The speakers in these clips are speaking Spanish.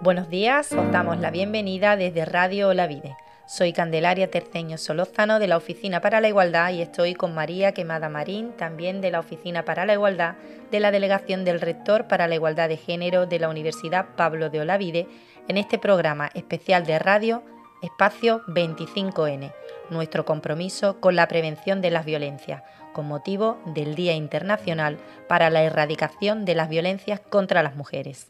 Buenos días, os damos la bienvenida desde Radio Olavide. Soy Candelaria Terceño Solórzano de la Oficina para la Igualdad y estoy con María Quemada Marín, también de la Oficina para la Igualdad, de la Delegación del Rector para la Igualdad de Género de la Universidad Pablo de Olavide, en este programa especial de radio Espacio 25N, nuestro compromiso con la prevención de las violencias, con motivo del Día Internacional para la Erradicación de las Violencias contra las Mujeres.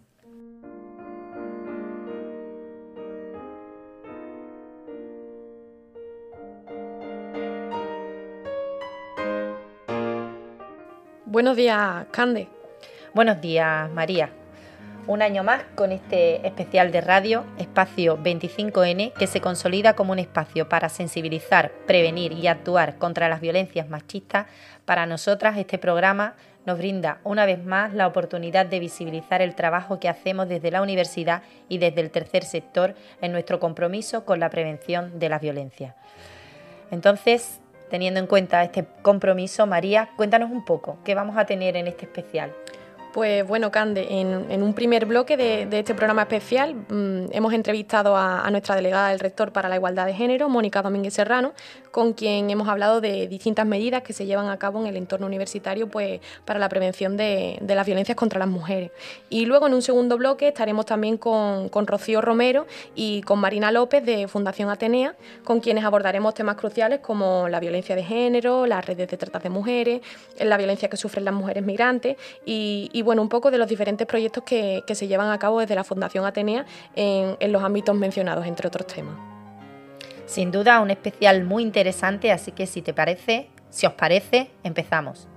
Buenos días, Cande. Buenos días, María. Un año más con este especial de radio, Espacio 25N, que se consolida como un espacio para sensibilizar, prevenir y actuar contra las violencias machistas. Para nosotras, este programa nos brinda una vez más la oportunidad de visibilizar el trabajo que hacemos desde la universidad y desde el tercer sector en nuestro compromiso con la prevención de las violencias. Entonces, teniendo en cuenta este compromiso, María, cuéntanos un poco, ¿qué vamos a tener en este especial? Pues bueno, Cande, en un primer bloque de este programa especial hemos entrevistado a nuestra delegada del Rector para la Igualdad de Género, Mónica Domínguez Serrano, con quien hemos hablado de distintas medidas que se llevan a cabo en el entorno universitario pues, para la prevención de las violencias contra las mujeres. Y luego en un segundo bloque estaremos también con Rocío Romero y con Marina López de Fundación Atenea, con quienes abordaremos temas cruciales como la violencia de género, las redes de trata de mujeres, la violencia que sufren las mujeres migrantes y bueno, un poco de los diferentes proyectos que se llevan a cabo desde la Fundación Atenea en los ámbitos mencionados, entre otros temas. Sin duda, un especial muy interesante, así que si os parece, empezamos.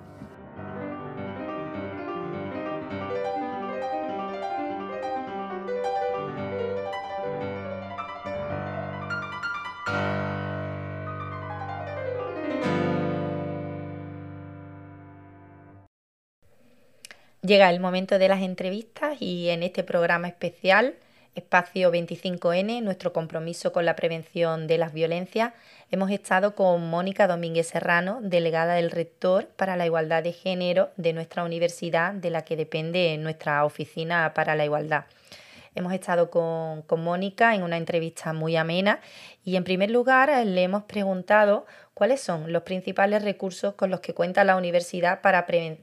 Llega el momento de las entrevistas y en este programa especial, Espacio 25N, nuestro compromiso con la prevención de las violencias, hemos estado con Mónica Domínguez Serrano, delegada del Rector para la Igualdad de Género de nuestra universidad, de la que depende nuestra Oficina para la Igualdad. Hemos estado con Mónica en una entrevista muy amena y en primer lugar le hemos preguntado cuáles son los principales recursos con los que cuenta la universidad para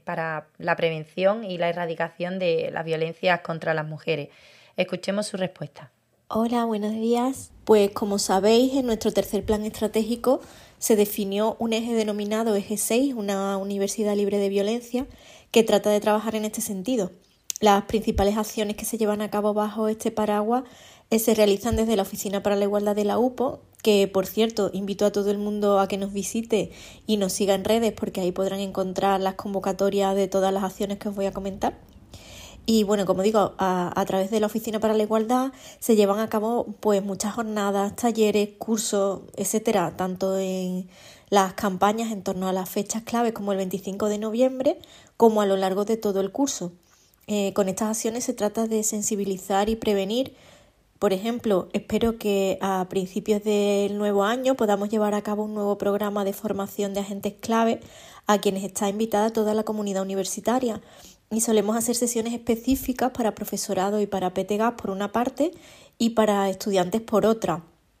la prevención y la erradicación de las violencias contra las mujeres. Escuchemos su respuesta. Hola, buenos días. Pues como sabéis, en nuestro tercer plan estratégico se definió un eje denominado Eje 6, una universidad libre de violencia, que trata de trabajar en este sentido. Las principales acciones que se llevan a cabo bajo este paraguas se realizan desde la Oficina para la Igualdad de la UPO, que por cierto invito a todo el mundo a que nos visite y nos siga en redes porque ahí podrán encontrar las convocatorias de todas las acciones que os voy a comentar. Y bueno, como digo, a través de la Oficina para la Igualdad se llevan a cabo pues muchas jornadas, talleres, cursos, etcétera, tanto en las campañas en torno a las fechas claves como el 25 de noviembre, como a lo largo de todo el curso. Con estas acciones se trata de sensibilizar y prevenir. Por ejemplo, espero que a principios del nuevo año podamos llevar a cabo un nuevo programa de formación de agentes clave a quienes está invitada toda la comunidad universitaria. Y solemos hacer sesiones específicas para profesorado y para PTGAS por una parte y para estudiantes por otra.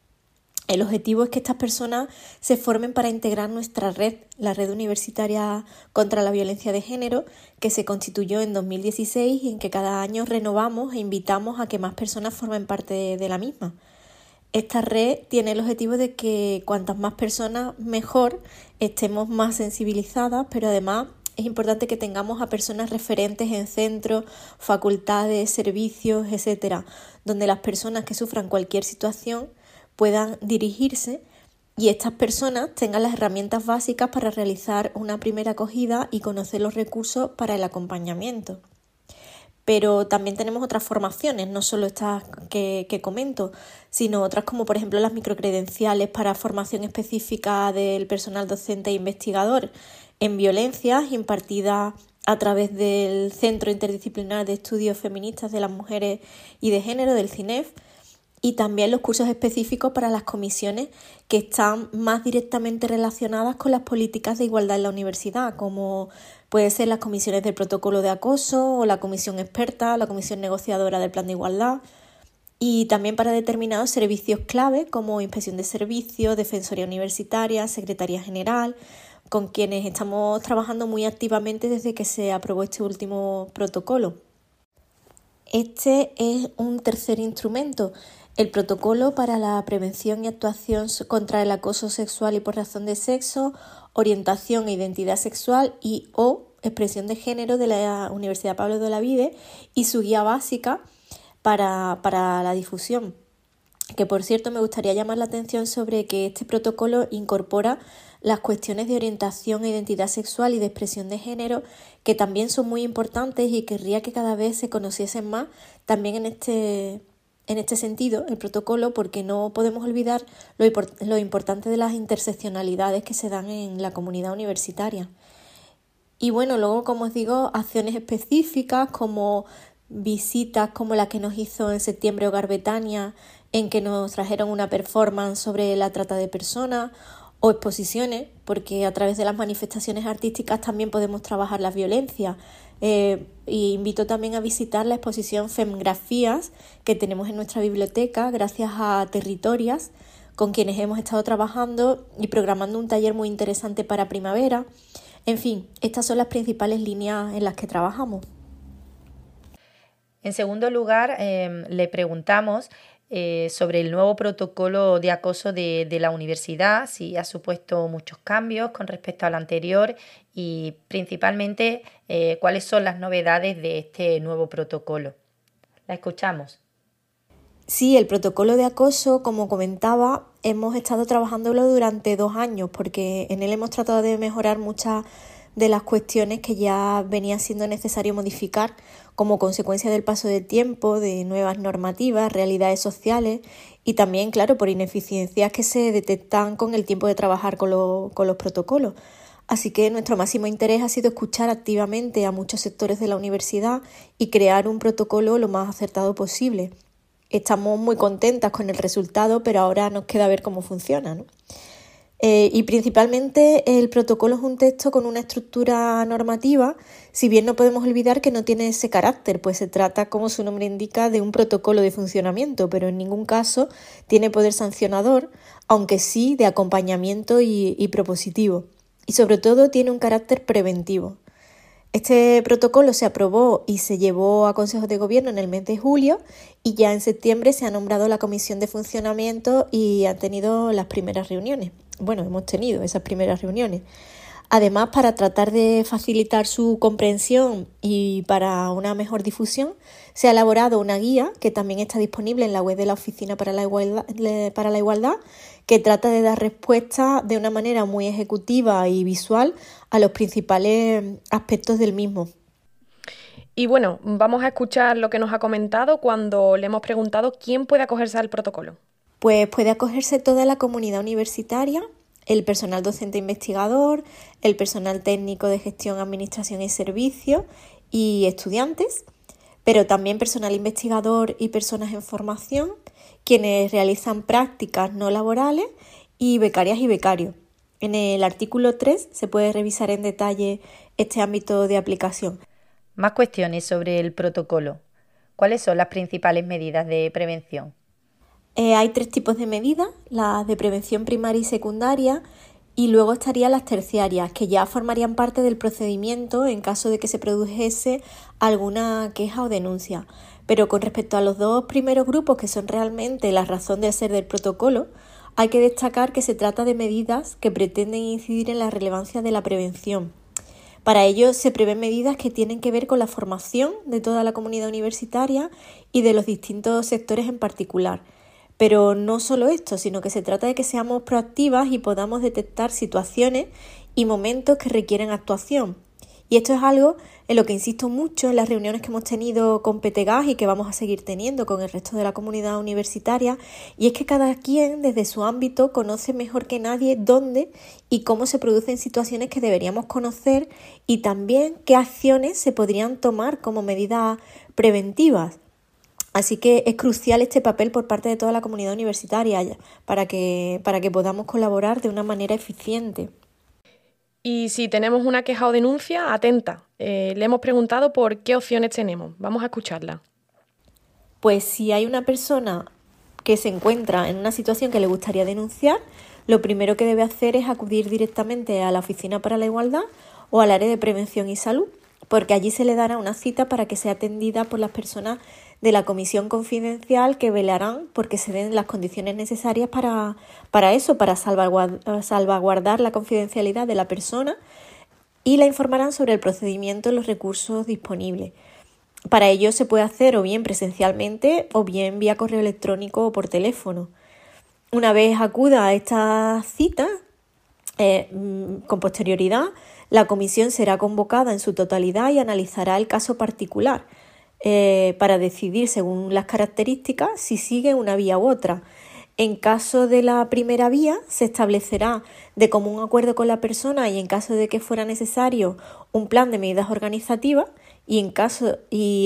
El objetivo es que estas personas se formen para integrar nuestra red, la Red Universitaria contra la Violencia de Género, que se constituyó en 2016 y en que cada año renovamos e invitamos a que más personas formen parte de la misma. Esta red tiene el objetivo de que cuantas más personas mejor, estemos más sensibilizadas, pero además es importante que tengamos a personas referentes en centros, facultades, servicios, etcétera, donde las personas que sufran cualquier situación puedan dirigirse y estas personas tengan las herramientas básicas para realizar una primera acogida y conocer los recursos para el acompañamiento. Pero también tenemos otras formaciones, no solo estas que comento, sino otras como por ejemplo las microcredenciales para formación específica del personal docente e investigador en violencias impartidas a través del Centro Interdisciplinar de Estudios Feministas de las Mujeres y de Género, del CINEF, y también los cursos específicos para las comisiones que están más directamente relacionadas con las políticas de igualdad en la universidad, como puede ser las comisiones del protocolo de acoso o la comisión experta, la comisión negociadora del plan de igualdad. y también para determinados servicios clave como inspección de servicios, defensoría universitaria, secretaría general, con quienes estamos trabajando muy activamente desde que se aprobó este último protocolo. Este es un tercer instrumento, el protocolo para la prevención y actuación contra el acoso sexual y por razón de sexo, orientación e identidad sexual y o expresión de género de la Universidad Pablo de Olavide y su guía básica para la difusión. Que por cierto me gustaría llamar la atención sobre que este protocolo incorpora las cuestiones de orientación e identidad sexual y de expresión de género, que también son muy importantes y querría que cada vez se conociesen más también en este sentido, el protocolo, porque no podemos olvidar lo importante de las interseccionalidades que se dan en la comunidad universitaria. Y bueno, luego, como os digo, acciones específicas como visitas como la que nos hizo en septiembre Hogar Betania, en que nos trajeron una performance sobre la trata de personas, o exposiciones, porque a través de las manifestaciones artísticas también podemos trabajar las violencias. Y invito también a visitar la exposición Femgrafías que tenemos en nuestra biblioteca gracias a Territorias, con quienes hemos estado trabajando y programando un taller muy interesante para primavera. En fin, estas son las principales líneas en las que trabajamos. En segundo lugar, le preguntamos sobre el nuevo protocolo de acoso de la universidad, si ha supuesto muchos cambios con respecto al anterior y principalmente cuáles son las novedades de este nuevo protocolo. La escuchamos. Sí, el protocolo de acoso, como comentaba, hemos estado trabajándolo durante 2 años porque en él hemos tratado de mejorar muchas de las cuestiones que ya venía siendo necesario modificar como consecuencia del paso del tiempo, de nuevas normativas, realidades sociales y también, claro, por ineficiencias que se detectan con el tiempo de trabajar con los protocolos. Así que nuestro máximo interés ha sido escuchar activamente a muchos sectores de la universidad y crear un protocolo lo más acertado posible. Estamos muy contentas con el resultado, pero ahora nos queda ver cómo funciona, ¿no? Y principalmente el protocolo es un texto con una estructura normativa, si bien no podemos olvidar que no tiene ese carácter, pues se trata, como su nombre indica, de un protocolo de funcionamiento, pero en ningún caso tiene poder sancionador, aunque sí de acompañamiento y propositivo. Y sobre todo tiene un carácter preventivo. Este protocolo se aprobó y se llevó a Consejo de Gobierno en el mes de julio y ya en septiembre se ha nombrado la Comisión de Funcionamiento y han tenido las primeras reuniones. Bueno, hemos tenido esas primeras reuniones. Además, para tratar de facilitar su comprensión y para una mejor difusión, se ha elaborado una guía que también está disponible en la web de la Oficina para la Igualdad, que trata de dar respuesta de una manera muy ejecutiva y visual a los principales aspectos del mismo. Y bueno, vamos a escuchar lo que nos ha comentado cuando le hemos preguntado quién puede acogerse al protocolo. Pues puede acogerse toda la comunidad universitaria, el personal docente investigador, el personal técnico de gestión, administración y servicios y estudiantes, pero también personal investigador y personas en formación, quienes realizan prácticas no laborales y becarias y becarios. En el artículo 3 se puede revisar en detalle este ámbito de aplicación. Más cuestiones sobre el protocolo. ¿Cuáles son las principales medidas de prevención? Hay 3 tipos de medidas, las de prevención primaria y secundaria, y luego estarían las terciarias, que ya formarían parte del procedimiento en caso de que se produjese alguna queja o denuncia. Pero con respecto a los 2 primeros grupos, que son realmente la razón de ser del protocolo, hay que destacar que se trata de medidas que pretenden incidir en la relevancia de la prevención. Para ello se prevén medidas que tienen que ver con la formación de toda la comunidad universitaria y de los distintos sectores en particular. Pero no solo esto, sino que se trata de que seamos proactivas y podamos detectar situaciones y momentos que requieren actuación. Y esto es algo en lo que insisto mucho en las reuniones que hemos tenido con PTGAS y que vamos a seguir teniendo con el resto de la comunidad universitaria, y es que cada quien desde su ámbito conoce mejor que nadie dónde y cómo se producen situaciones que deberíamos conocer y también qué acciones se podrían tomar como medidas preventivas. Así que es crucial este papel por parte de toda la comunidad universitaria para que podamos colaborar de una manera eficiente. Y si tenemos una queja o denuncia, atenta. Le hemos preguntado por qué opciones tenemos. Vamos a escucharla. Pues si hay una persona que se encuentra en una situación que le gustaría denunciar, lo primero que debe hacer es acudir directamente a la Oficina para la Igualdad o al área de prevención y salud, porque allí se le dará una cita para que sea atendida por las personas de la comisión confidencial que velarán porque se den las condiciones necesarias para eso, para salvaguardar la confidencialidad de la persona, y la informarán sobre el procedimiento y los recursos disponibles. Para ello se puede hacer o bien presencialmente o bien vía correo electrónico o por teléfono. Una vez acuda a esta cita, con posterioridad, la comisión será convocada en su totalidad y analizará el caso particular para decidir, según las características, si sigue una vía u otra. En caso de la primera vía, se establecerá de común acuerdo con la persona y en caso de que fuera necesario un plan de medidas organizativas, y en caso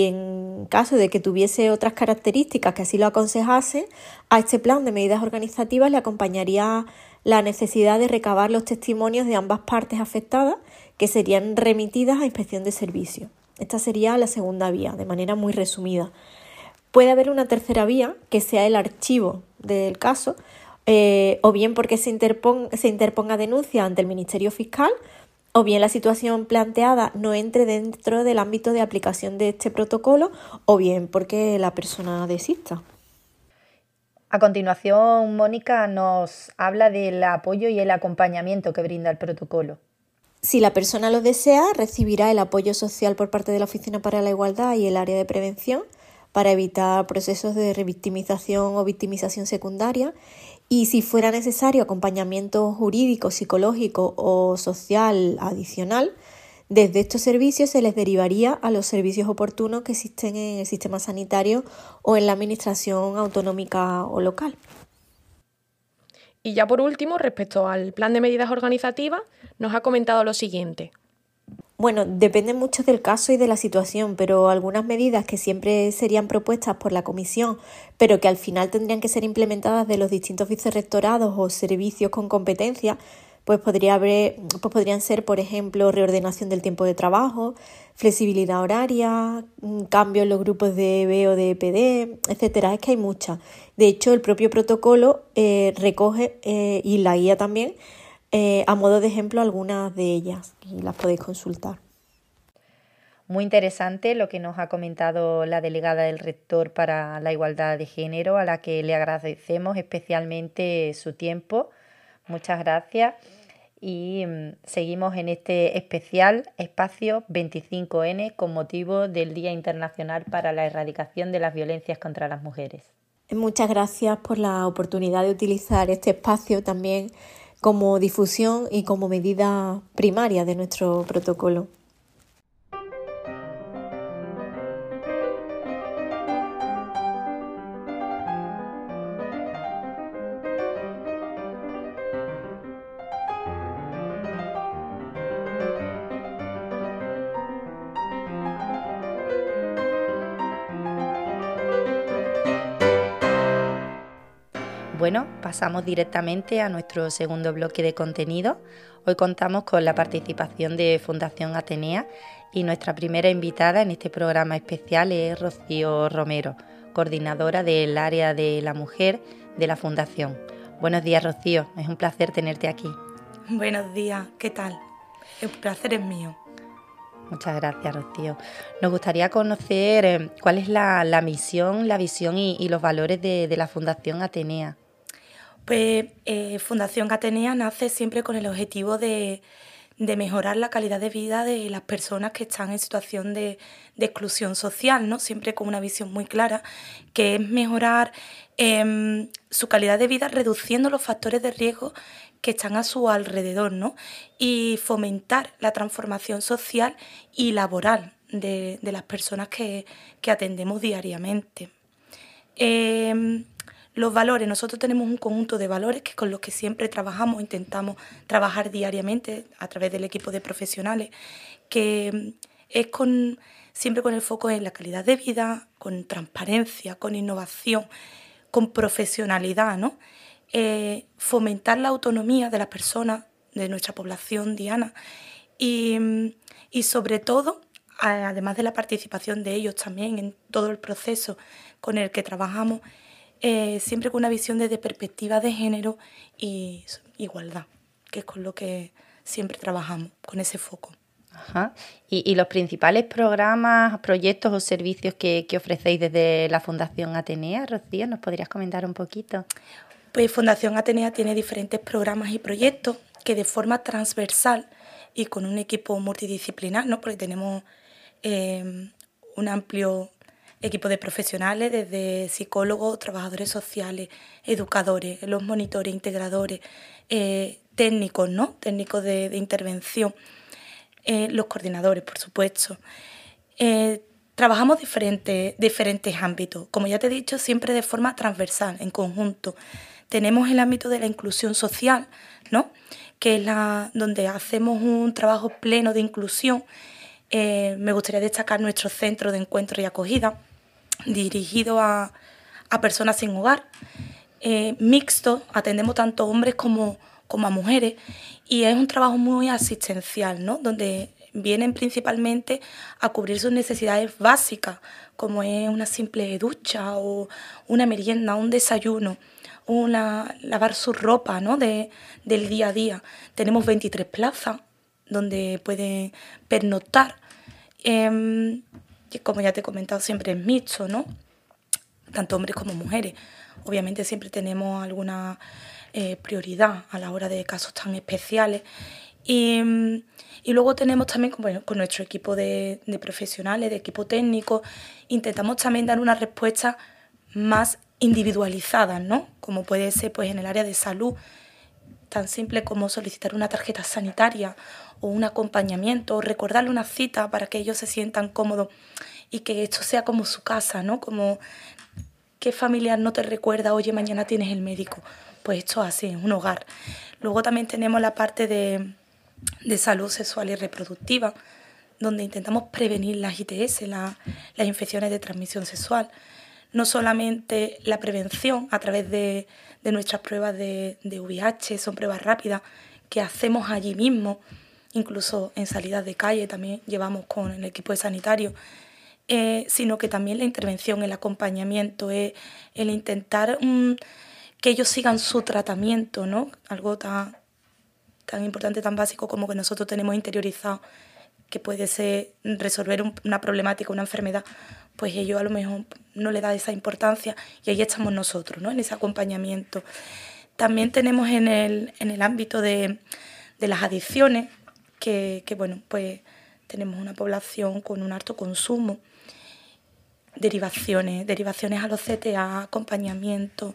de que tuviese otras características que así lo aconsejase, a este plan de medidas organizativas le acompañaría la necesidad de recabar los testimonios de ambas partes afectadas, que serían remitidas a inspección de servicios. Esta sería la segunda vía, de manera muy resumida. Puede haber una tercera vía, que sea el archivo del caso, o bien porque se interponga denuncia ante el Ministerio Fiscal, o bien la situación planteada no entre dentro del ámbito de aplicación de este protocolo, o bien porque la persona desista. A continuación, Mónica nos habla del apoyo y el acompañamiento que brinda el protocolo. Si la persona lo desea, recibirá el apoyo social por parte de la Oficina para la Igualdad y el área de prevención para evitar procesos de revictimización o victimización secundaria, y si fuera necesario acompañamiento jurídico, psicológico o social adicional, desde estos servicios se les derivaría a los servicios oportunos que existen en el sistema sanitario o en la administración autonómica o local. Y ya por último, respecto al plan de medidas organizativas, nos ha comentado lo siguiente. Bueno, depende mucho del caso y de la situación, pero algunas medidas que siempre serían propuestas por la comisión, pero que al final tendrían que ser implementadas de los distintos vicerrectorados o servicios con competencia, pues podrían ser, por ejemplo, reordenación del tiempo de trabajo, flexibilidad horaria, cambio en los grupos de B o de EPD, etcétera. Es que hay muchas. De hecho, el propio protocolo recoge y la guía también, a modo de ejemplo, algunas de ellas, y las podéis consultar. Muy interesante lo que nos ha comentado la delegada del rector para la igualdad de género, a la que le agradecemos especialmente su tiempo. Muchas gracias, y seguimos en este especial espacio 25N con motivo del Día Internacional para la Erradicación de las Violencias contra las Mujeres. Muchas gracias por la oportunidad de utilizar este espacio también como difusión y como medida primaria de nuestro protocolo. Bueno, pasamos directamente a nuestro segundo bloque de contenido. Hoy contamos con la participación de Fundación Atenea y nuestra primera invitada en este programa especial es Rocío Romero, coordinadora del área de la mujer de la Fundación. Buenos días, Rocío, es un placer tenerte aquí. Buenos días, ¿qué tal? El placer es mío. Muchas gracias, Rocío. Nos gustaría conocer cuál es la misión, la visión y los valores de la Fundación Atenea. Pues Fundación Atenea nace siempre con el objetivo de mejorar la calidad de vida de las personas que están en situación de exclusión social, ¿no? Siempre con una visión muy clara, que es mejorar su calidad de vida reduciendo los factores de riesgo que están a su alrededor, ¿no? Y fomentar la transformación social y laboral de las personas que atendemos diariamente. Los valores, nosotros tenemos un conjunto de valores que con los que siempre trabajamos, intentamos trabajar diariamente a través del equipo de profesionales, que es siempre con el foco en la calidad de vida, con transparencia, con innovación, con profesionalidad, ¿no? Fomentar la autonomía de las personas, de nuestra población diana y sobre todo, además de la participación de ellos también en todo el proceso con el que trabajamos, siempre con una visión desde perspectiva de género y igualdad, que es con lo que siempre trabajamos, con ese foco. Ajá. ¿Y los principales programas, proyectos o servicios que ofrecéis desde la Fundación Atenea, Rocío? ¿Nos podrías comentar un poquito? Pues Fundación Atenea tiene diferentes programas y proyectos que de forma transversal y con un equipo multidisciplinar, ¿no? Porque tenemos un amplio equipo de profesionales, desde psicólogos, trabajadores sociales, educadores, los monitores, integradores, técnicos, ¿no? Técnicos de intervención, los coordinadores, por supuesto. Trabajamos diferentes ámbitos, como ya te he dicho, siempre de forma transversal, en conjunto. Tenemos el ámbito de la inclusión social, ¿no? Que es donde hacemos un trabajo pleno de inclusión. Me gustaría destacar nuestro centro de encuentro y acogida, dirigido a personas sin hogar, mixto, atendemos tanto hombres como a mujeres, y es un trabajo muy asistencial, ¿no? Donde vienen principalmente a cubrir sus necesidades básicas, como es una simple ducha o una merienda, un desayuno, lavar su ropa, ¿no? del día a día. Tenemos 23 plazas donde pueden pernoctar, que como ya te he comentado siempre es mixto, ¿no? Tanto hombres como mujeres. Obviamente siempre tenemos alguna prioridad a la hora de casos tan especiales. Y luego tenemos también, bueno, con nuestro equipo de profesionales, de equipo técnico, intentamos también dar una respuesta más individualizada, ¿no? Como puede ser pues, en el área de salud, tan simple como solicitar una tarjeta sanitaria o un acompañamiento, o recordarle una cita para que ellos se sientan cómodos y que esto sea como su casa, ¿no? Como ¿qué familiar no te recuerda, oye, mañana tienes el médico? Pues esto es así, es un hogar. Luego también tenemos la parte de salud sexual y reproductiva, donde intentamos prevenir las ITS, las infecciones de transmisión sexual. No solamente la prevención a través de nuestras pruebas de VIH, son pruebas rápidas que hacemos allí mismo, incluso en salidas de calle también llevamos con el equipo de sanitario, sino que también la intervención, el acompañamiento, el intentar que ellos sigan su tratamiento, ¿no? Algo tan importante, tan básico como que nosotros tenemos interiorizado, que puede ser resolver una problemática, una enfermedad, pues ellos a lo mejor no le dan esa importancia y ahí estamos nosotros, ¿no? En ese acompañamiento. También tenemos en el ámbito de las adicciones, que bueno, pues tenemos una población con un alto consumo, derivaciones a los CTA, acompañamiento,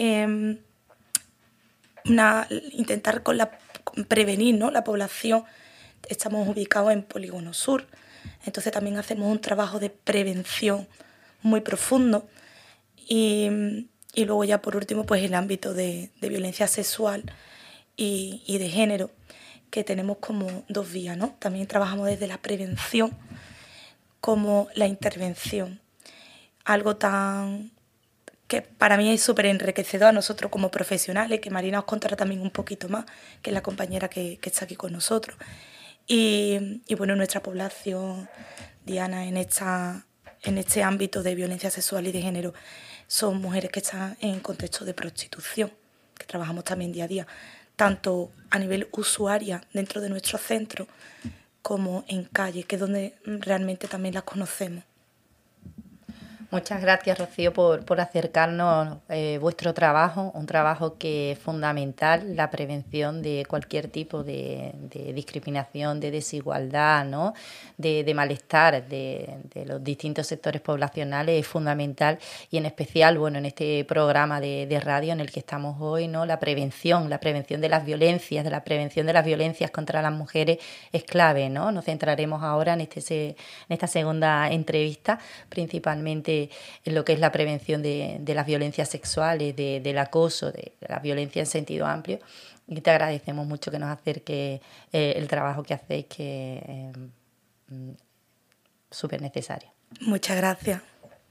intentar prevenir, ¿no? La población. Estamos ubicados en Polígono Sur, entonces también hacemos un trabajo de prevención muy profundo y luego ya por último pues el ámbito de violencia sexual y de género, que tenemos como dos vías, ¿no? También trabajamos desde la prevención como la intervención, algo que para mí es súper enriquecedor a nosotros como profesionales, que Marina os contará también un poquito más, que es la compañera que está aquí con nosotros. Y bueno, nuestra población, Diana, en este ámbito de violencia sexual y de género, son mujeres que están en contexto de prostitución, que trabajamos también día a día, tanto a nivel usuaria dentro de nuestro centro como en calle, que es donde realmente también las conocemos. Muchas gracias, Rocío, por acercarnos vuestro trabajo, un trabajo que es fundamental, la prevención de cualquier tipo de discriminación, de desigualdad, ¿no? de malestar de los distintos sectores poblacionales es fundamental, y en especial, bueno, en este programa de radio en el que estamos hoy, ¿no? La prevención de las violencias, de la prevención de las violencias contra las mujeres es clave, ¿no? Nos centraremos ahora en esta segunda entrevista, principalmente en lo que es la prevención de las violencias sexuales, del acoso, de la violencia en sentido amplio. Y te agradecemos mucho que nos acerque el trabajo que hacéis, que es súper necesario. Muchas gracias.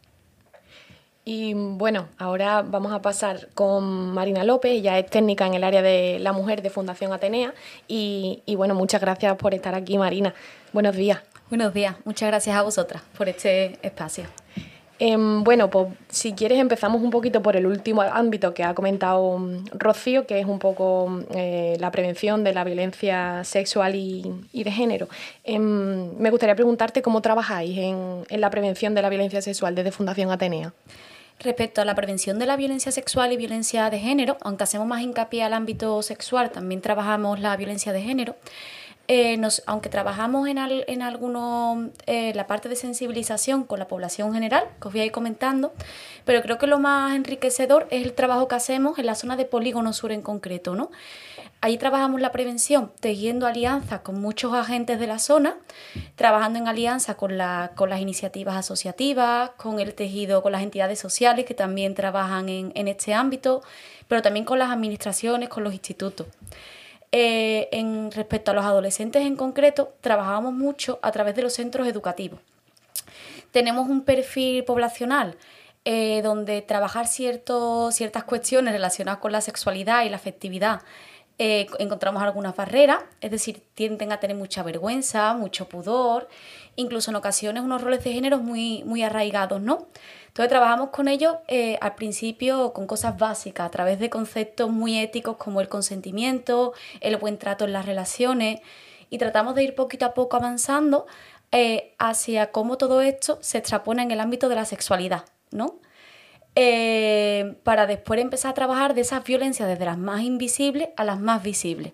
Y bueno, ahora vamos a pasar con Marina López, ella es técnica en el área de la mujer de Fundación Atenea. Y bueno, muchas gracias por estar aquí, Marina. Buenos días. Buenos días, muchas gracias a vosotras por este espacio. Bueno, pues si quieres empezamos un poquito por el último ámbito que ha comentado Rocío, que es un poco la prevención de la violencia sexual y de género. Me gustaría preguntarte cómo trabajáis en la prevención de la violencia sexual desde Fundación Atenea. Respecto a la prevención de la violencia sexual y violencia de género, aunque hacemos más hincapié al ámbito sexual, también trabajamos la violencia de género. Aunque trabajamos en algunos la parte de sensibilización con la población general, que os voy a ir comentando, pero creo que lo más enriquecedor es el trabajo que hacemos en la zona de Polígono Sur en concreto, ¿no? Ahí trabajamos la prevención tejiendo alianzas con muchos agentes de la zona, trabajando en alianza con las iniciativas asociativas, con el tejido, con las entidades sociales que también trabajan en este ámbito, pero también con las administraciones, con los institutos. Respecto a los adolescentes en concreto, trabajamos mucho a través de los centros educativos. Tenemos un perfil poblacional donde trabajar ciertas cuestiones relacionadas con la sexualidad y la afectividad encontramos algunas barreras, es decir, tienden a tener mucha vergüenza, mucho pudor, incluso en ocasiones unos roles de género muy, muy arraigados, ¿no? Entonces trabajamos con ellos al principio con cosas básicas, a través de conceptos muy éticos como el consentimiento, el buen trato en las relaciones, y tratamos de ir poquito a poco avanzando hacia cómo todo esto se extrapola en el ámbito de la sexualidad, ¿no? Para después empezar a trabajar de esas violencias desde las más invisibles a las más visibles.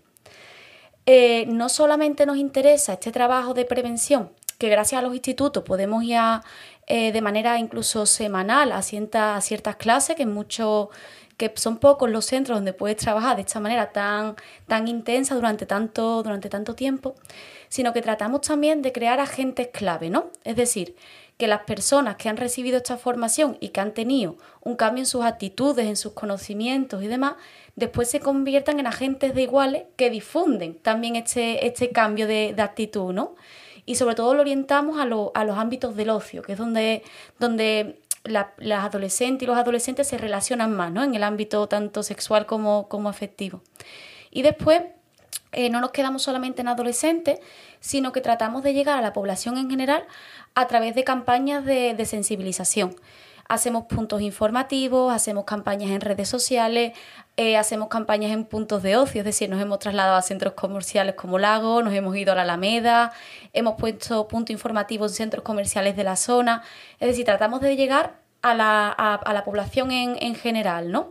No solamente nos interesa este trabajo de prevención, que gracias a los institutos podemos ir de manera incluso semanal a ciertas clases, que son pocos los centros donde puedes trabajar de esta manera tan intensa durante tanto tiempo, sino que tratamos también de crear agentes clave, ¿no? Es decir, que las personas que han recibido esta formación y que han tenido un cambio en sus actitudes, en sus conocimientos y demás, después se conviertan en agentes de iguales que difunden también este cambio de actitud, ¿no? Y sobre todo lo orientamos a los ámbitos del ocio, que es donde las adolescentes y los adolescentes se relacionan más, ¿no? En el ámbito tanto sexual como afectivo. Y después no nos quedamos solamente en adolescentes, sino que tratamos de llegar a la población en general a través de campañas de sensibilización. Hacemos puntos informativos, hacemos campañas en redes sociales, hacemos campañas en puntos de ocio, es decir, nos hemos trasladado a centros comerciales como Lago, nos hemos ido a la Alameda, hemos puesto puntos informativos en centros comerciales de la zona, es decir, tratamos de llegar a la población en general, ¿no?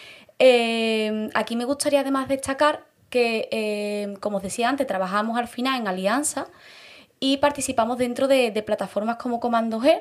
Aquí me gustaría además destacar que, como os decía antes, trabajamos al final en alianza y participamos dentro de plataformas como Comando G,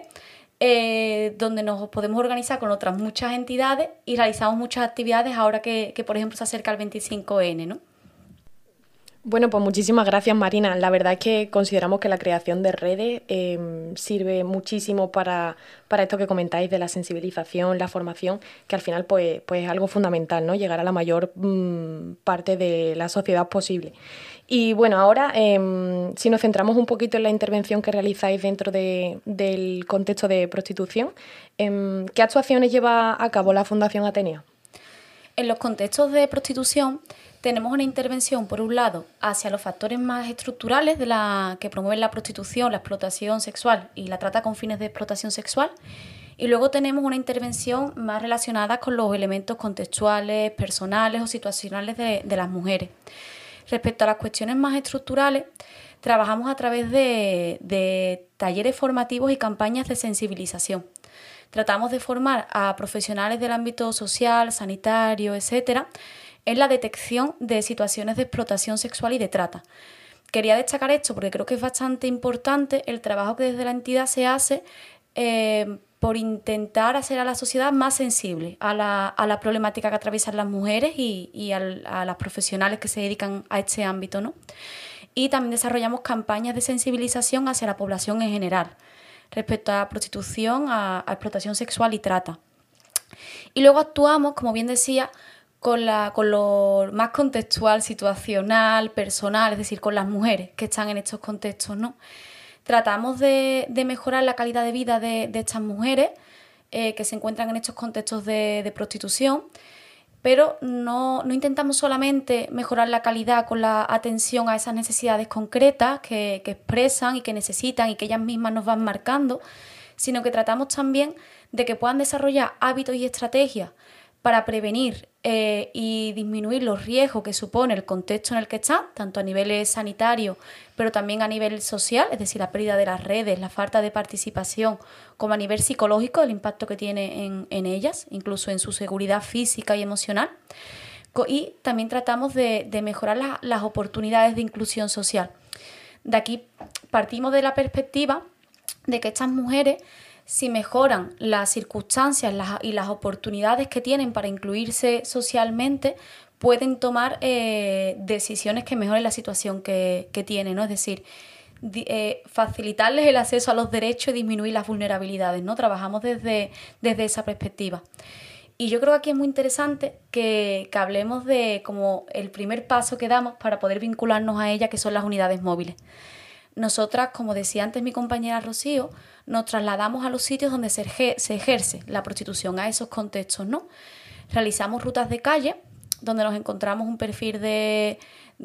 donde nos podemos organizar con otras muchas entidades y realizamos muchas actividades ahora que por ejemplo, se acerca el 25N, ¿no? Bueno, pues muchísimas gracias, Marina. La verdad es que consideramos que la creación de redes sirve muchísimo para esto que comentáis de la sensibilización, la formación, que al final pues es algo fundamental, ¿no? Llegar a la mayor parte de la sociedad posible. Y bueno, ahora si nos centramos un poquito en la intervención que realizáis dentro del contexto de prostitución, ¿qué actuaciones lleva a cabo la Fundación Atenea? En los contextos de prostitución tenemos una intervención, por un lado, hacia los factores más estructurales que promueven la prostitución, la explotación sexual y la trata con fines de explotación sexual. Y luego tenemos una intervención más relacionada con los elementos contextuales, personales o situacionales de las mujeres. Respecto a las cuestiones más estructurales, trabajamos a través de talleres formativos y campañas de sensibilización. Tratamos de formar a profesionales del ámbito social, sanitario, etcétera, en la detección de situaciones de explotación sexual y de trata. Quería destacar esto porque creo que es bastante importante el trabajo que desde la entidad se hace por intentar hacer a la sociedad más sensible a la problemática que atraviesan las mujeres y a las profesionales que se dedican a este ámbito, ¿no? Y también desarrollamos campañas de sensibilización hacia la población en general respecto a prostitución, a explotación sexual y trata. Y luego actuamos, como bien decía, con lo más contextual, situacional, personal, es decir, con las mujeres que están en estos contextos, ¿no? Tratamos de mejorar la calidad de vida de estas mujeres que se encuentran en estos contextos de prostitución, pero no intentamos solamente mejorar la calidad con la atención a esas necesidades concretas que expresan y que necesitan y que ellas mismas nos van marcando, sino que tratamos también de que puedan desarrollar hábitos y estrategias para prevenir y disminuir los riesgos que supone el contexto en el que están, tanto a nivel sanitario, pero también a nivel social, es decir, la pérdida de las redes, la falta de participación, como a nivel psicológico, el impacto que tiene en ellas, incluso en su seguridad física y emocional. Y también tratamos de mejorar las oportunidades de inclusión social. De aquí partimos de la perspectiva de que estas mujeres, si mejoran las circunstancias y las oportunidades que tienen para incluirse socialmente, pueden tomar decisiones que mejoren la situación que tienen, ¿no? Es decir, facilitarles el acceso a los derechos y disminuir las vulnerabilidades, ¿no? Trabajamos desde esa perspectiva. Y yo creo que aquí es muy interesante que hablemos de como el primer paso que damos para poder vincularnos a ella, que son las unidades móviles. Nosotras, como decía antes mi compañera Rocío, nos trasladamos a los sitios donde se ejerce la prostitución, a esos contextos, ¿no? Realizamos rutas de calle, donde nos encontramos un perfil de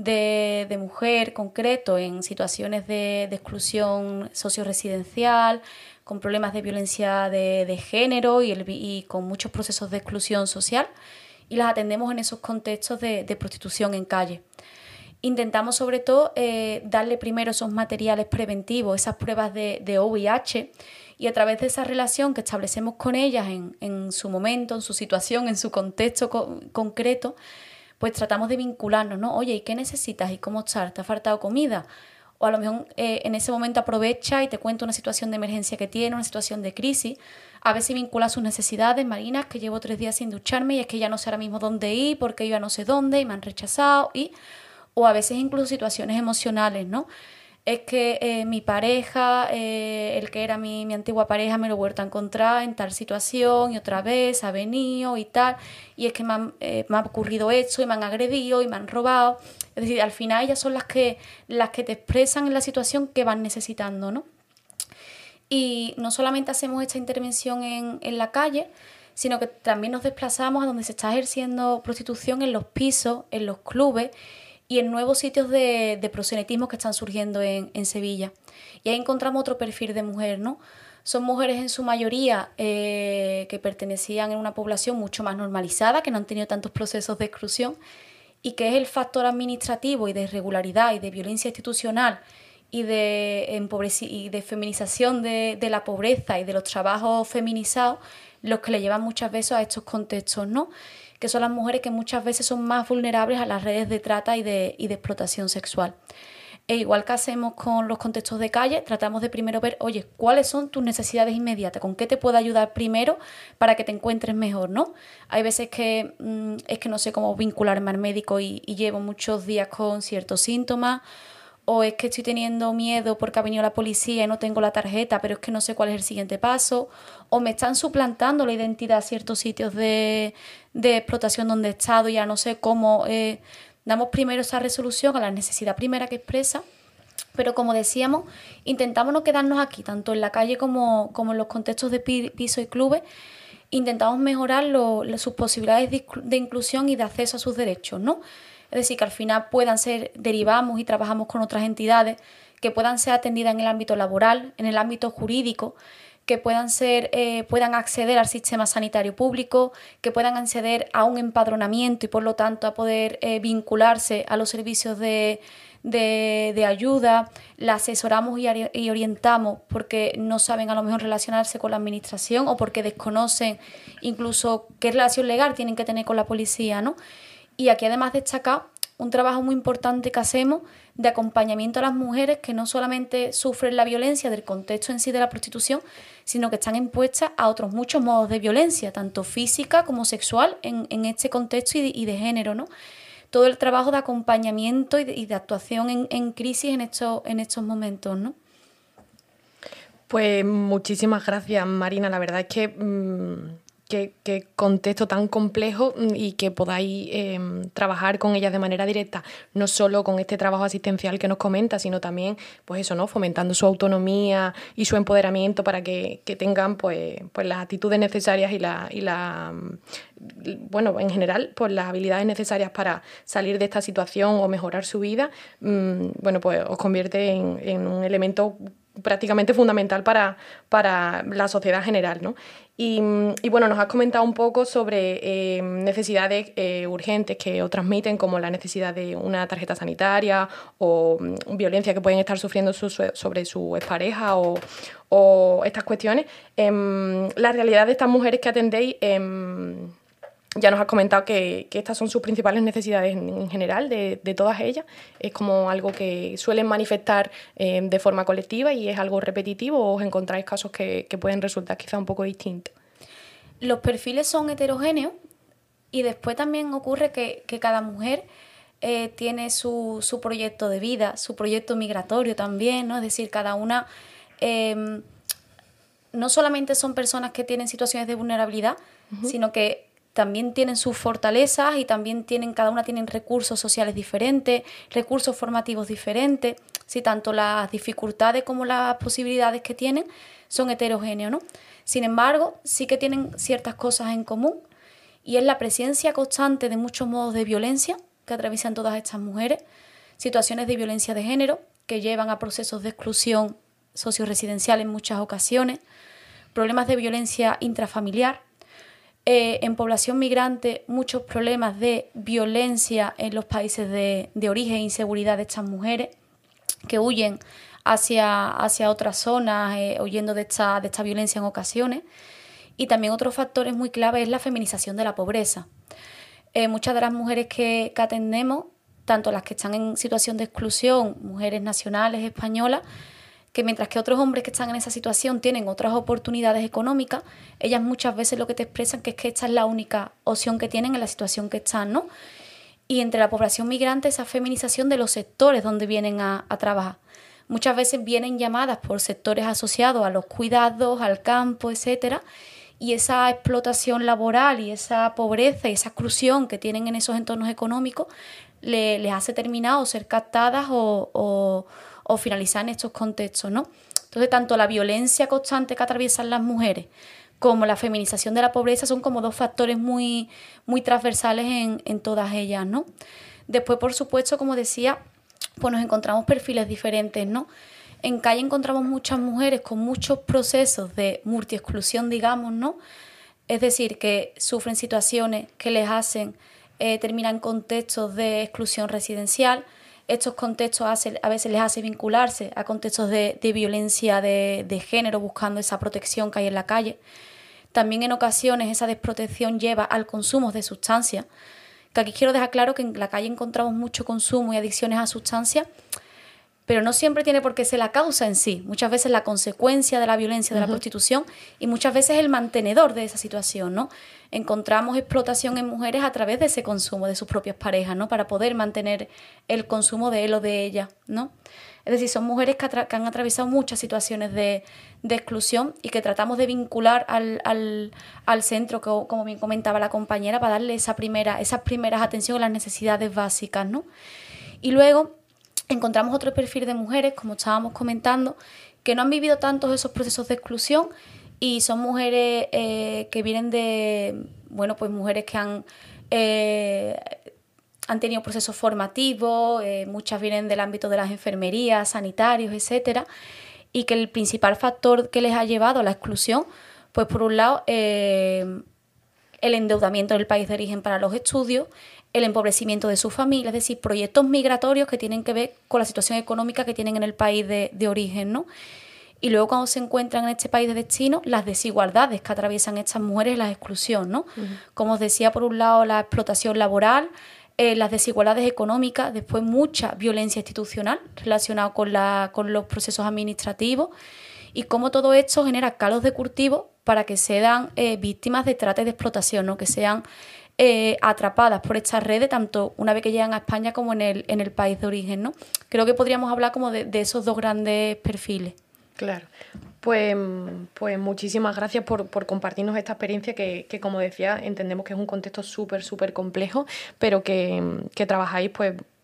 mujer concreto en situaciones de exclusión socioresidencial, con problemas de violencia de género y con muchos procesos de exclusión social, y las atendemos en esos contextos de prostitución en calle. Intentamos sobre todo darle primero esos materiales preventivos, esas pruebas de VIH, y a través de esa relación que establecemos con ellas en su momento, en su situación, en su contexto concreto, pues tratamos de vincularnos, ¿no? Oye, ¿y qué necesitas? ¿Y cómo estás? ¿Te ha faltado comida? O a lo mejor en ese momento aprovecha y te cuenta una situación de emergencia que tiene, una situación de crisis. A veces vincula sus necesidades. Marina, es que llevo 3 días sin ducharme y es que ya no sé ahora mismo dónde ir porque yo ya no sé dónde y me han rechazado. O a veces incluso situaciones emocionales, ¿no? Es que mi pareja, el que era mi antigua pareja, me lo he vuelto a encontrar en tal situación y otra vez ha venido y tal, y es que me ha ocurrido esto y me han agredido y me han robado. Es decir, al final ellas son las que te expresan en la situación que van necesitando, ¿no? Y no solamente hacemos esta intervención en la calle, sino que también nos desplazamos a donde se está ejerciendo prostitución, en los pisos, en los clubes y en nuevos sitios de proxenetismo que están surgiendo en Sevilla. Y ahí encontramos otro perfil de mujer, ¿no? Son mujeres en su mayoría que pertenecían a una población mucho más normalizada, que no han tenido tantos procesos de exclusión, y que es el factor administrativo y de irregularidad y de violencia institucional y de feminización de la pobreza y de los trabajos feminizados los que le llevan muchas veces a estos contextos, ¿no? Que son las mujeres que muchas veces son más vulnerables a las redes de trata y de explotación sexual. E igual que hacemos con los contextos de calle, tratamos de primero ver, oye, ¿cuáles son tus necesidades inmediatas? ¿Con qué te puedo ayudar primero para que te encuentres mejor, ¿no? Hay veces que es que no sé cómo vincularme al médico y llevo muchos días con ciertos síntomas, o es que estoy teniendo miedo porque ha venido la policía y no tengo la tarjeta, pero es que no sé cuál es el siguiente paso, o me están suplantando la identidad a ciertos sitios de explotación donde he estado y ya no sé cómo. Damos primero esa resolución a la necesidad primera que expresa, pero como decíamos, intentamos no quedarnos aquí, tanto en la calle como en los contextos de piso y clubes. Intentamos mejorar sus posibilidades de inclusión y de acceso a sus derechos, ¿no? Es decir, que al final derivamos y trabajamos con otras entidades que puedan ser atendidas en el ámbito laboral, en el ámbito jurídico, que puedan acceder al sistema sanitario público, que puedan acceder a un empadronamiento y por lo tanto a poder vincularse a los servicios de ayuda. La asesoramos y orientamos porque no saben a lo mejor relacionarse con la administración o porque desconocen incluso qué relación legal tienen que tener con la policía, ¿no? Y aquí además destacar un trabajo muy importante que hacemos de acompañamiento a las mujeres que no solamente sufren la violencia del contexto en sí de la prostitución, sino que están expuestas a otros muchos modos de violencia, tanto física como sexual, en este contexto y de género, ¿no? Todo el trabajo de acompañamiento y de actuación en crisis en estos momentos, ¿no? Pues muchísimas gracias, Marina. La verdad es que qué contexto tan complejo y que podáis trabajar con ellas de manera directa, no solo con este trabajo asistencial que nos comenta, sino también, pues eso, ¿no? Fomentando su autonomía y su empoderamiento para que tengan pues las actitudes necesarias bueno, en general, pues las habilidades necesarias para salir de esta situación o mejorar su vida. Bueno, pues os convierte en un elemento prácticamente fundamental para la sociedad general, ¿no? Y bueno, nos has comentado un poco sobre necesidades urgentes que os transmiten, como la necesidad de una tarjeta sanitaria o violencia que pueden estar sufriendo sobre su expareja o estas cuestiones. La realidad de estas mujeres que atendéis, ya nos has comentado que estas son sus principales necesidades en general, de todas ellas. Es como algo que suelen manifestar de forma colectiva y es algo repetitivo, o os encontráis casos que pueden resultar quizá un poco distintos. Los perfiles son heterogéneos y después también ocurre que cada mujer tiene su proyecto de vida, su proyecto migratorio también, ¿no? Es decir, cada una... no solamente son personas que tienen situaciones de vulnerabilidad, sino que también tienen sus fortalezas y también cada una tiene recursos sociales diferentes, recursos formativos diferentes. Sí, tanto las dificultades como las posibilidades que tienen son heterogéneos, ¿no? Sin embargo, sí que tienen ciertas cosas en común, y es la presencia constante de muchos modos de violencia que atraviesan todas estas mujeres, situaciones de violencia de género que llevan a procesos de exclusión socioresidencial en muchas ocasiones, problemas de violencia intrafamiliar, en población migrante muchos problemas de violencia en los países de origen e inseguridad de estas mujeres que huyen hacia otras zonas, huyendo de esta violencia en ocasiones. Y también otro factor muy clave es la feminización de la pobreza. Muchas de las mujeres que atendemos, tanto las que están en situación de exclusión, mujeres nacionales, españolas, que mientras que otros hombres que están en esa situación tienen otras oportunidades económicas, ellas muchas veces lo que te expresan que es que esta es la única opción que tienen en la situación que están, ¿no? Y entre la población migrante, esa feminización de los sectores donde vienen a trabajar. Muchas veces vienen llamadas por sectores asociados a los cuidados, al campo, etcétera, y esa explotación laboral y esa pobreza y esa exclusión que tienen en esos entornos económicos les hace terminar o ser captadas o finalizar en estos contextos, ¿no? Entonces, tanto la violencia constante que atraviesan las mujeres como la feminización de la pobreza son como dos factores muy, muy transversales en todas ellas, ¿no? Después, por supuesto, como decía, pues nos encontramos perfiles diferentes, ¿no? En calle encontramos muchas mujeres con muchos procesos de multiexclusión, digamos, ¿no? Es decir, que sufren situaciones que les hacen terminar en contextos de exclusión residencial. Estos contextos a veces les hace vincularse a contextos de violencia de género, buscando esa protección que hay en la calle. También en ocasiones esa desprotección lleva al consumo de sustancias, que aquí quiero dejar claro que en la calle encontramos mucho consumo y adicciones a sustancias, pero no siempre tiene por qué ser la causa en sí. Muchas veces la consecuencia de la violencia de la prostitución y muchas veces el mantenedor de esa situación, ¿no? Encontramos explotación en mujeres a través de ese consumo de sus propias parejas, ¿no? Para poder mantener el consumo de él o de ella, ¿no? Es decir, son mujeres que han atravesado muchas situaciones de exclusión y que tratamos de vincular al centro, que, como bien comentaba la compañera, para darle esas primeras atenciones a las necesidades básicas, ¿no? Y luego encontramos otro perfil de mujeres, como estábamos comentando, que no han vivido tantos esos procesos de exclusión y son mujeres que vienen pues mujeres que han tenido procesos formativos, muchas vienen del ámbito de las enfermerías, sanitarios, etcétera, y que el principal factor que les ha llevado a la exclusión, pues por un lado, el endeudamiento del país de origen para los estudios, el empobrecimiento de su familia, es decir, proyectos migratorios que tienen que ver con la situación económica que tienen en el país de origen, ¿no? Y luego cuando se encuentran en este país de destino, las desigualdades que atraviesan estas mujeres, la exclusión, ¿no? Como os decía, por un lado la explotación laboral, las desigualdades económicas, después mucha violencia institucional relacionada con los procesos administrativos, y cómo todo esto genera caldos de cultivo para que sean víctimas de trata y de explotación, ¿no? Que sean atrapadas por estas redes, tanto una vez que llegan a España como en el país de origen, ¿no? Creo que podríamos hablar como de esos dos grandes perfiles. Claro. Pues muchísimas gracias por compartirnos esta experiencia que, como decía, entendemos que es un contexto súper complejo, pero que trabajáis pues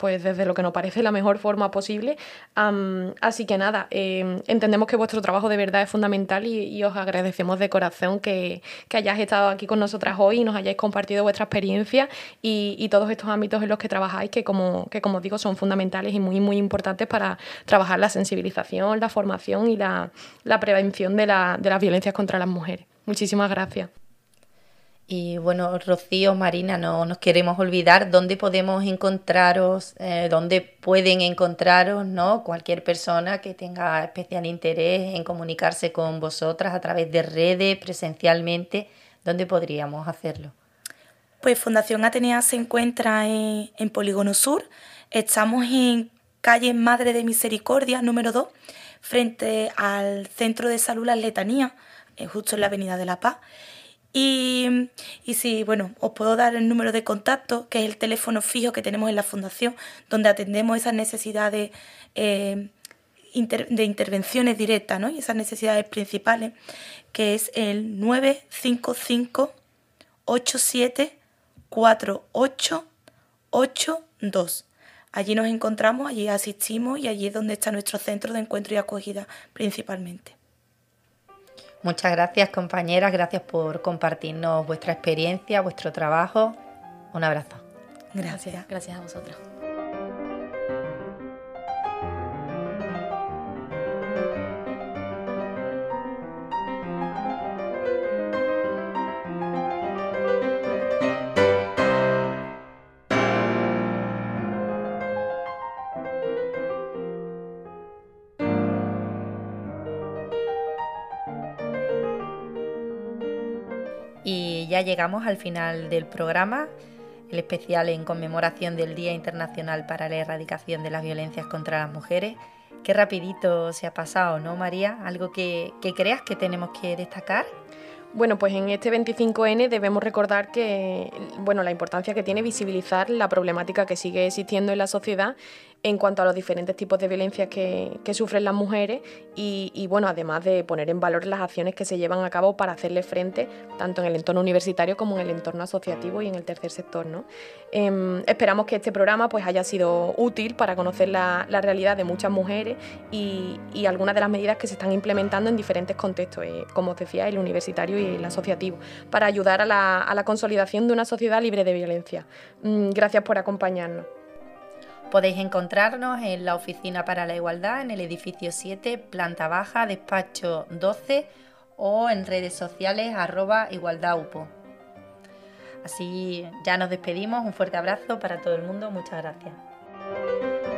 pues desde lo que nos parece la mejor forma posible. Así que nada, entendemos que vuestro trabajo de verdad es fundamental y os agradecemos de corazón que hayáis estado aquí con nosotras hoy y nos hayáis compartido vuestra experiencia y todos estos ámbitos en los que trabajáis, que como digo, son fundamentales y muy, muy importantes para trabajar la sensibilización, la formación y la prevención de las violencias contra las mujeres. Muchísimas gracias. Y bueno, Rocío, Marina, no nos queremos olvidar dónde podemos encontraros, dónde pueden encontraros, ¿no? Cualquier persona que tenga especial interés en comunicarse con vosotras a través de redes, presencialmente, ¿dónde podríamos hacerlo? Pues Fundación Atenea se encuentra en Polígono Sur. Estamos en calle Madre de Misericordia, número 2, frente al Centro de Salud Las Letanías, justo en la Avenida de la Paz. Y sí, bueno, os puedo dar el número de contacto, que es el teléfono fijo que tenemos en la Fundación, donde atendemos esas necesidades de intervenciones directas, ¿no? Y esas necesidades principales, que es el 955 87 4882. Allí nos encontramos, allí asistimos y allí es donde está nuestro centro de encuentro y acogida principalmente. Muchas gracias, compañeras, gracias por compartirnos vuestra experiencia, vuestro trabajo. Un abrazo. Gracias. Gracias a vosotras. Y ya llegamos al final del programa, el especial en conmemoración del Día Internacional para la Erradicación de las Violencias contra las Mujeres. Qué rapidito se ha pasado, ¿no, María? ¿Algo que creas que tenemos que destacar? Bueno, pues en este 25N debemos recordar que, la importancia que tiene visibilizar la problemática que sigue existiendo en la sociedad en cuanto a los diferentes tipos de violencias que sufren las mujeres y además de poner en valor las acciones que se llevan a cabo para hacerle frente tanto en el entorno universitario como en el entorno asociativo y en el tercer sector, ¿no? Esperamos que este programa pues haya sido útil para conocer la realidad de muchas mujeres y algunas de las medidas que se están implementando en diferentes contextos, como os decía, el universitario y el asociativo, para ayudar a la consolidación de una sociedad libre de violencia. Gracias por acompañarnos. Podéis encontrarnos en la Oficina para la Igualdad, en el edificio 7, planta baja, despacho 12 o en redes sociales @igualdadupo. Así ya nos despedimos, un fuerte abrazo para todo el mundo, muchas gracias.